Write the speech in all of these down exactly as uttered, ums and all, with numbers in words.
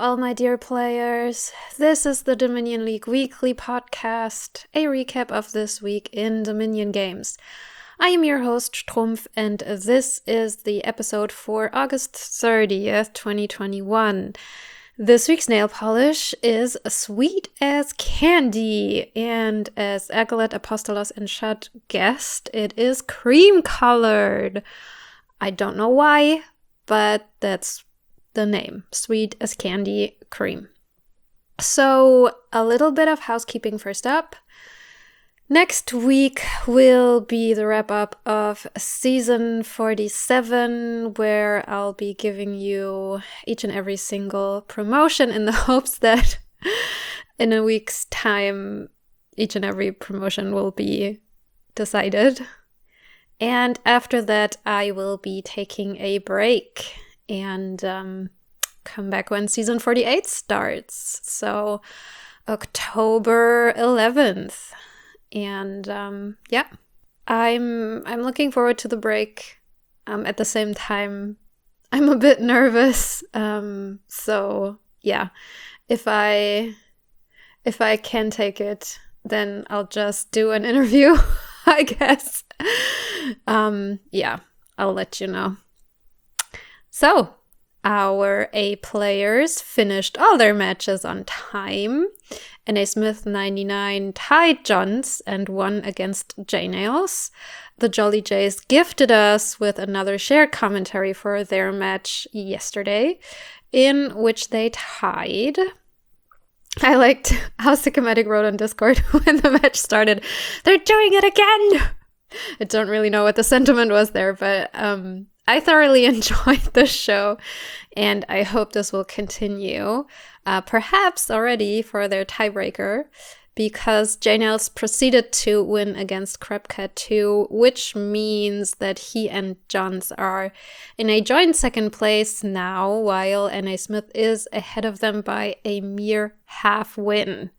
all my dear players. This is the Dominion League Weekly Podcast, a recap of this week in Dominion games. I am your host, Strumpf, and this is the episode for August thirtieth, twenty twenty-one. This week's nail polish is sweet as candy, and as Agalette, Apostolos, and Shad guessed, it is cream-colored. I don't know why, but that's the name, sweet as candy cream. So a little bit of housekeeping first up. Next week will be the wrap up of season forty-seven, where I'll be giving you each and every single promotion in the hopes that in a week's time, each and every promotion will be decided. And after that, I will be taking a break and um, come back when season forty-eight starts. So October eleventh. And um, yeah, I'm I'm looking forward to the break. Um, at the same time, I'm a bit nervous. Um, so yeah, if I if I can take it, then I'll just do an interview, I guess. Um, yeah, I'll let you know. So, our A players finished all their matches on time. N A Smith ninety-nine tied Johns and won against J-Nails. The Jolly Jays gifted us with another shared commentary for their match yesterday, in which they tied. I liked how Sycomatic wrote on Discord when the match started, "They're doing it again!" I don't really know what the sentiment was there, but um, I thoroughly enjoyed the show, and I hope this will continue, uh, perhaps already for their tiebreaker, because J-Nails proceeded to win against Crabcat two, which means that he and Johns are in a joint second place now, while N A Smith is ahead of them by a mere half win.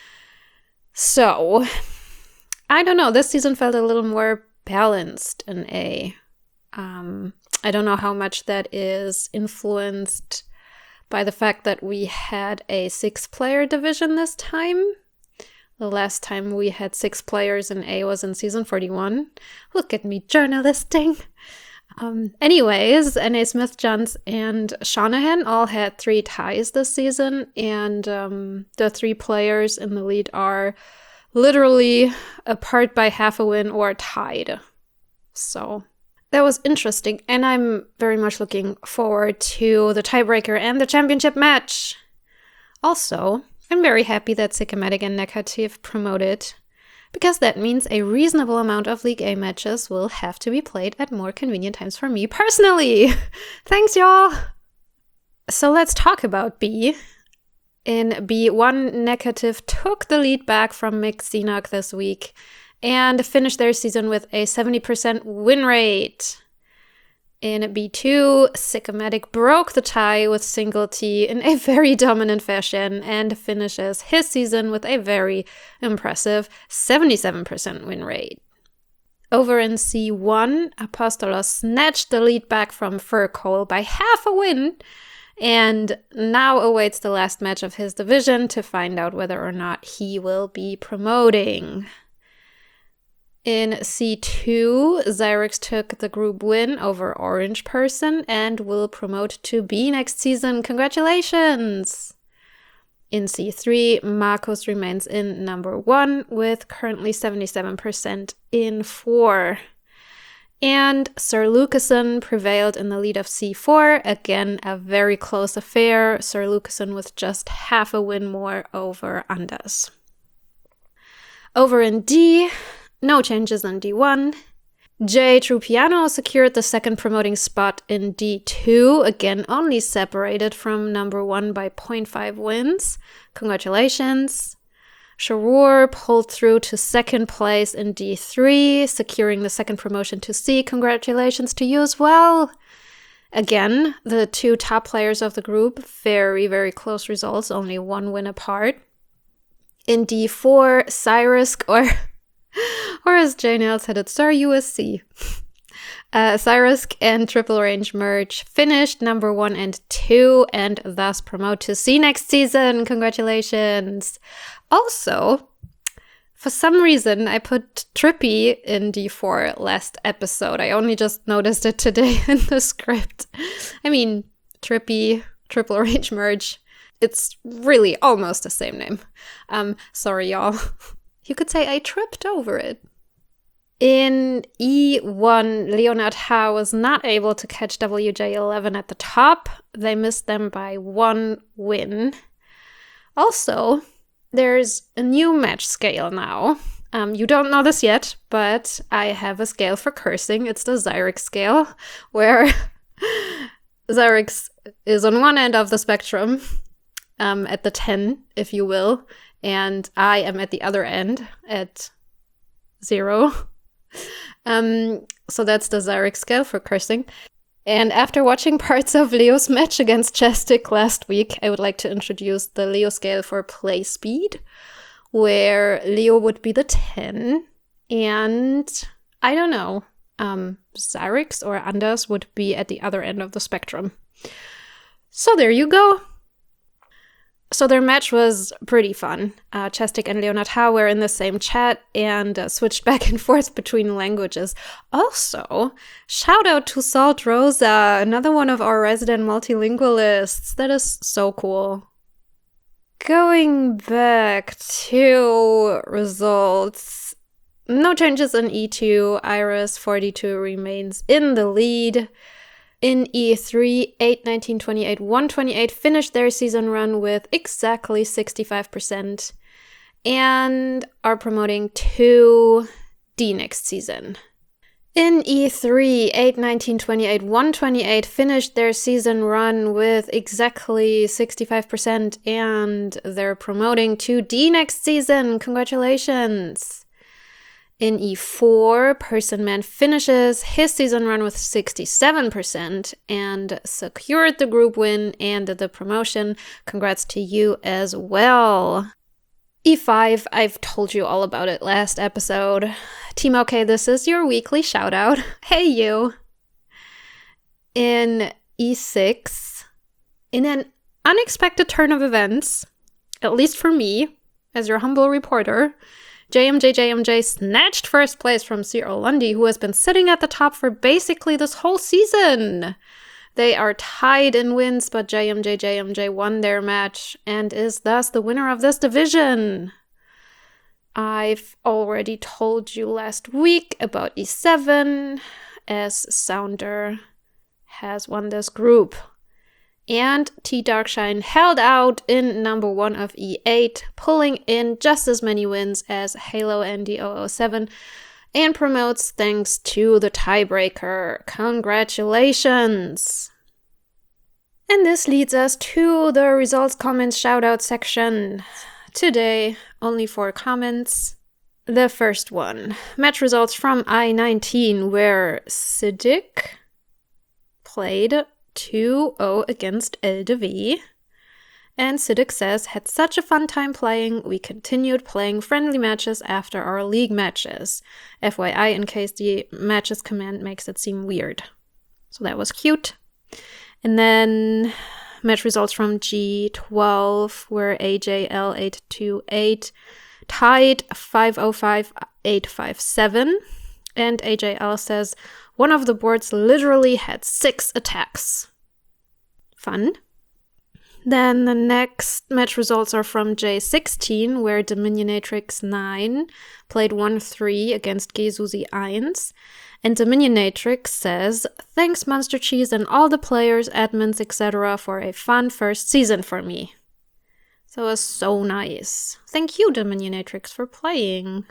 So, I don't know, this season felt a little more balanced in A. Um, I don't know how much that is influenced by the fact that we had a six-player division this time. The last time we had six players in A was in season forty-one. Look at me journalisting. Um, anyways, N A Smith, Johns, and Shanahan all had three ties this season, and um, the three players in the lead are literally apart by half a win or tied. So that was interesting, and I'm very much looking forward to the tiebreaker and the championship match. Also, I'm very happy that Sycomatic and Negative promoted, because that means a reasonable amount of League A matches will have to be played at more convenient times for me personally. Thanks, y'all! So let's talk about B. In B one, Negative took the lead back from Mick Zinok this week and finished their season with a seventy percent win rate. In B two, Sycomatic broke the tie with Single T in a very dominant fashion and finishes his season with a very impressive seventy-seven percent win rate. Over in C one, Apostolos snatched the lead back from Furcole by half a win and now awaits the last match of his division to find out whether or not he will be promoting. In C two, Zyrex took the group win over Orange Person and will promote to B next season. Congratulations! In C three, Marcos remains in number one with currently seventy-seven percent in four. And Sir Lucasen prevailed in the lead of C four. Again, a very close affair. Sir Lucasen with just half a win more over Andas. Over in D, no changes in D one. J Trupiano secured the second promoting spot in D two, again only separated from number one by zero point five wins. Congratulations. Sharur pulled through to second place in D three, securing the second promotion to C. Congratulations to you as well. Again, the two top players of the group, very, very close results, only one win apart. In D four, Cyrus, or, or as J-Nails had it, Sir U S C, Uh, Zyrisk and Triple Range Merge finished number one and two and thus promote to C next season. Congratulations. Also, for some reason, I put Trippy in D four last episode. I only just noticed it today in the script. I mean, Trippy, Triple Range Merge. It's really almost the same name. Um, sorry, y'all. You could say I tripped over it. In E one, Leonard Ha was not able to catch W J eleven at the top. They missed them by one win. Also, there's a new match scale now. Um, you don't know this yet, but I have a scale for cursing. It's the Zyrisk scale, where Zyrisk is on one end of the spectrum, um, at the ten, if you will, and I am at the other end at zero. Um, so that's the Zyrisk scale for cursing. And after watching parts of Leo's match against Chestic last week, I would like to introduce the Leo scale for play speed, where Leo would be the ten, and I don't know, um, Zyrisk or Anders would be at the other end of the spectrum. So there you go. So their match was pretty fun. Uh, Chestic and Leonard Ha were in the same chat and uh, switched back and forth between languages. Also, shout out to Salt Rosa, another one of our resident multilingualists. That is so cool. Going back to results, no changes in E two. Iris forty-two remains in the lead. In E three, eight, nineteen, twenty-eight, one twenty-eight finished their season run with exactly sixty-five percent and are promoting to D next season. In E three, eight, nineteen, twenty-eight, one twenty-eight finished their season run with exactly sixty-five percent and they're promoting to D next season. Congratulations! In E four, Person Man finishes his season run with sixty-seven percent and secured the group win and the promotion. Congrats to you as well. E five, I've told you all about it last episode. Team OK, this is your weekly shout out. Hey you! In E six, in an unexpected turn of events, at least for me, as your humble reporter, J M J J M J snatched first place from Cyril Lundy, who has been sitting at the top for basically this whole season. They are tied in wins, but J M J J M J won their match and is thus the winner of this division. I've already told you last week about E seven, as Sounder has won this group. And T Darkshine held out in number one of E eight, pulling in just as many wins as Halo and D zero zero seven, and promotes thanks to the tiebreaker. Congratulations! And this leads us to the results, comments, shoutout section. Today, only four comments. The first one, match results from I nineteen, where Siddiq played two oh against L D V. And Siddiq says, had such a fun time playing, we continued playing friendly matches after our league matches. F Y I, in case the matches command makes it seem weird. So that was cute. And then match results from G twelve, where A J L eight two eight tied five oh five eight five seven. And A J L says, one of the boards literally had six attacks. Fun. Then the next match results are from J sixteen, where Dominionatrix nine played one three against Gesuzi one. And Dominionatrix says, thanks Monster Cheese and all the players, admins, et cetera for a fun first season for me. So it was so nice. Thank you, Dominionatrix, for playing.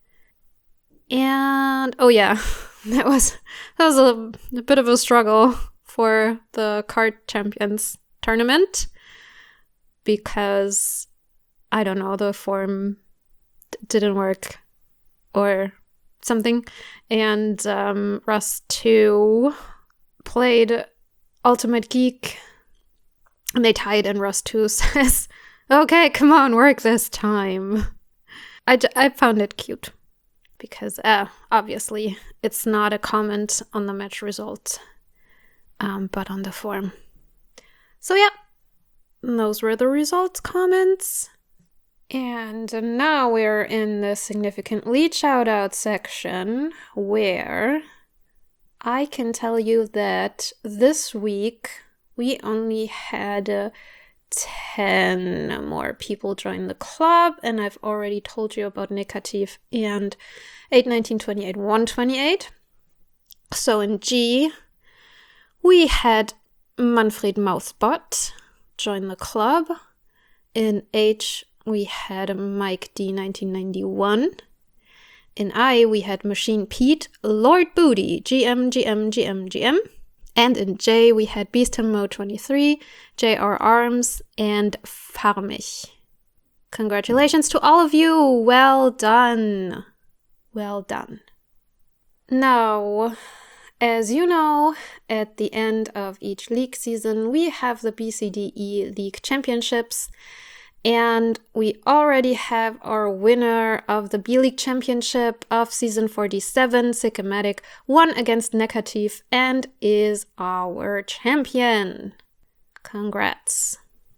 And, oh yeah, that was that was a, a bit of a struggle for the Card Champions tournament because, I don't know, the form d- didn't work or something. And um, Rust two played Ultimate Geek and they tied, and Rust two says, okay, come on, work this time. I, d- I found it cute. because uh, obviously it's not a comment on the match result, um, but on the form. So yeah, those were the results comments. And now we're in the significant lead shoutout section, where I can tell you that this week we only had uh, ten more people join the club, and I've already told you about Negativ and eight nineteen twenty-eight one twenty-eight. So in G, we had Manfred Mouthbot join the club. In H, we had Mike D nineteen ninety-one. In I, we had Machine Pete, Lord Booty, G M, G M, G M, G M. And in J, we had Beasthamo twenty-three, J R Arms, and Farmich. Congratulations to all of you! Well done! Well done. Now, as you know, at the end of each league season, we have the B C D E League Championships. And we already have our winner of the B-League Championship of Season forty-seven, Sycomatic, won against Negativ and is our champion. Congrats.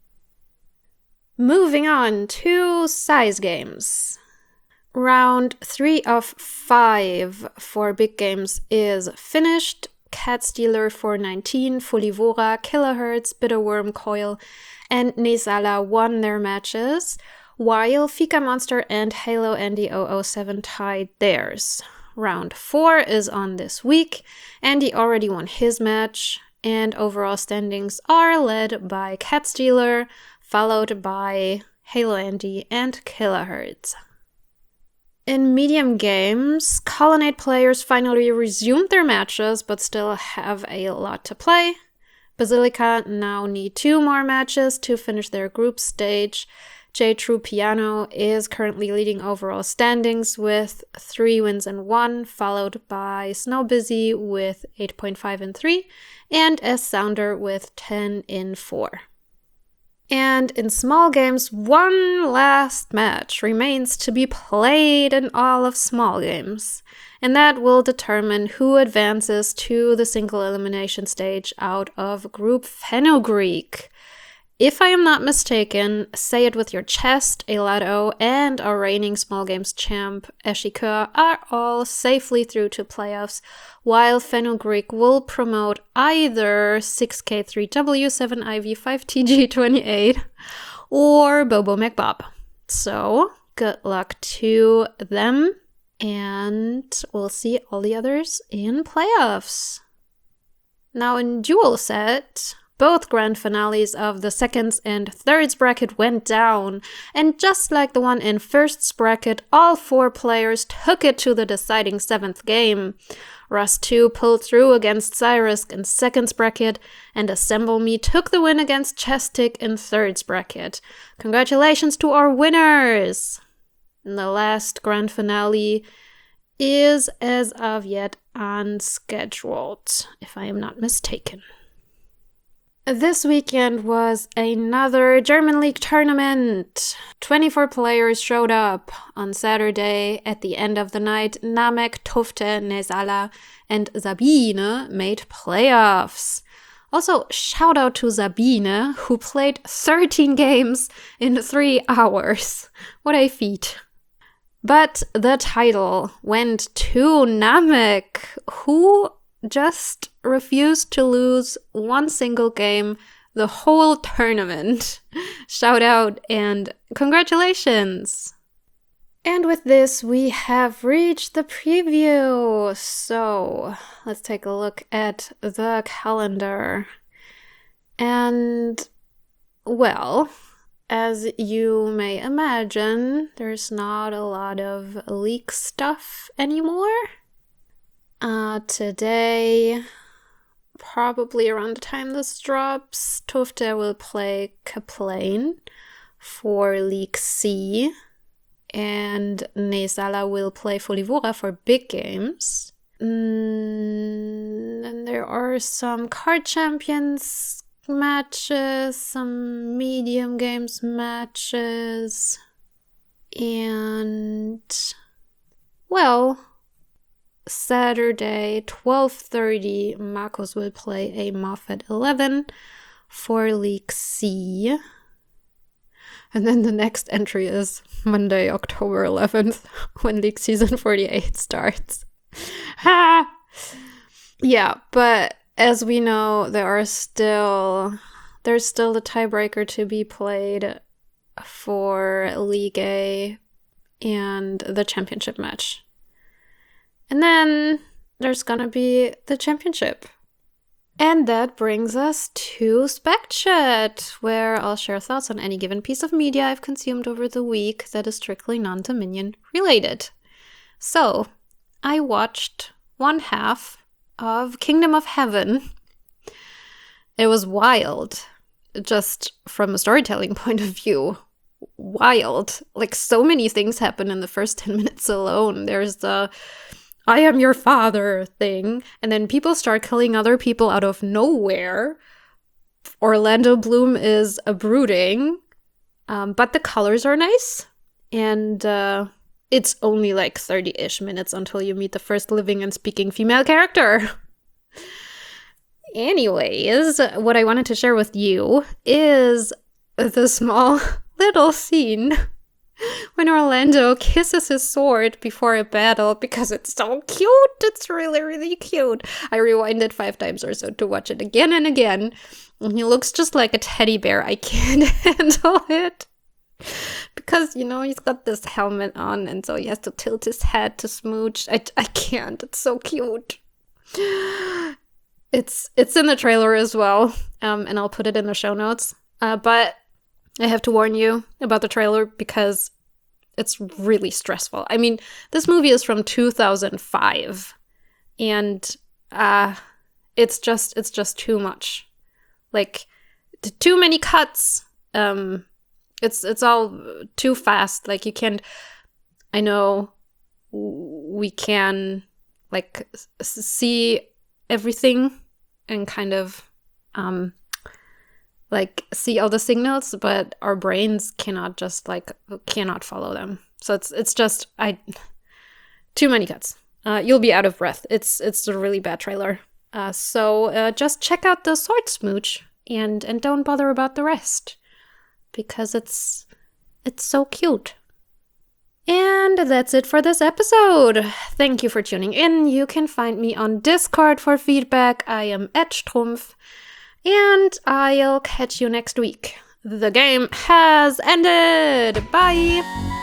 Moving on to size games. Round three of five for big games is finished. Cat Stealer four nineteen, Folivora, Kilohertz, Bitterworm, Coil, and Nezala won their matches, while Fika Monster and Halo Andy double oh seven tied theirs. Round four is on this week. Andy already won his match, and overall standings are led by Cat Stealer, followed by Halo Andy and Kilohertz. In medium games, Colonnade players finally resumed their matches, but still have a lot to play. Basilica now need two more matches to finish their group stage. J True Piano is currently leading overall standings with three wins and one, followed by Snow Busy with eight point five and three, and S Sounder with ten in four. And in small games, one last match remains to be played in all of small games, and that will determine who advances to the single elimination stage out of Group Fenugreek. If I am not mistaken, Say It With Your Chest, Elado, and our reigning small games champ, Eshikeur, are all safely through to playoffs, while Fenugreek will promote either six K three W, seven I V, five T G twenty-eight, or Bobo McBob. So, good luck to them, and we'll see all the others in playoffs. Now in dual set, both grand finales of the seconds and thirds bracket went down, and just like the one in firsts bracket, all four players took it to the deciding seventh game. Russ two pulled through against Cyrisk in seconds bracket, and Assemble Me took the win against Chestic in thirds bracket. Congratulations to our winners! And the last grand finale is, as of yet, unscheduled, if I am not mistaken. This weekend was another German League tournament. twenty-four players showed up on Saturday. At the end of the night, Namek, Tufte, Nezala, and Sabine made playoffs. Also, shout out to Sabine, who played thirteen games in three hours. What a feat. But the title went to Namek, who just refused to lose one single game the whole tournament. Shout out and congratulations! And with this, we have reached the preview. So let's take a look at the calendar. And, well, as you may imagine, there's not a lot of leak stuff anymore. Uh, today, probably around the time this drops, Tufte will play Kaplane for League C, and Nezala will play Folivora for big games. Mm, and there are some card champions matches, some medium games matches, and Well, Saturday, twelve thirty, Marcos will play a Moffat eleven for League C. And then the next entry is Monday, October eleventh, when League Season forty-eight starts. Ha! Yeah, but as we know, there are still there's still the tiebreaker to be played for League A and the championship match. And then there's gonna be the championship. And that brings us to Spec Chat, where I'll share thoughts on any given piece of media I've consumed over the week that is strictly non-Dominion related. So, I watched one half of Kingdom of Heaven. It was wild, just from a storytelling point of view. Wild. Like, so many things happen in the first ten minutes alone. There's the I am your father thing, and then people start killing other people out of nowhere. Orlando Bloom is a brooding, um, but the colors are nice, and uh, it's only like thirty-ish minutes until you meet the first living and speaking female character. Anyways, what I wanted to share with you is the small little scene when Orlando kisses his sword before a battle, because it's so cute. It's really, really cute. I rewinded five times or so to watch it again and again. And he looks just like a teddy bear. I can't handle it. Because, you know, he's got this helmet on, and so he has to tilt his head to smooch. I, I can't. It's so cute. It's it's in the trailer as well, um, and I'll put it in the show notes. Uh, but I have to warn you about the trailer because it's really stressful. I mean, this movie is from two thousand five, and uh, it's just it's just too much. Like, t- too many cuts. Um, it's it's all too fast. Like, you can't. I know we can like s- see everything and kind of um. like see all the signals, but our brains cannot just like cannot follow them. So it's it's just I too many cuts. Uh, you'll be out of breath. It's it's a really bad trailer. Uh, so uh, just check out the sword smooch and and don't bother about the rest because it's it's so cute. And that's it for this episode. Thank you for tuning in. You can find me on Discord for feedback. I am at Strumpf. And I'll catch you next week. The game has ended. Bye!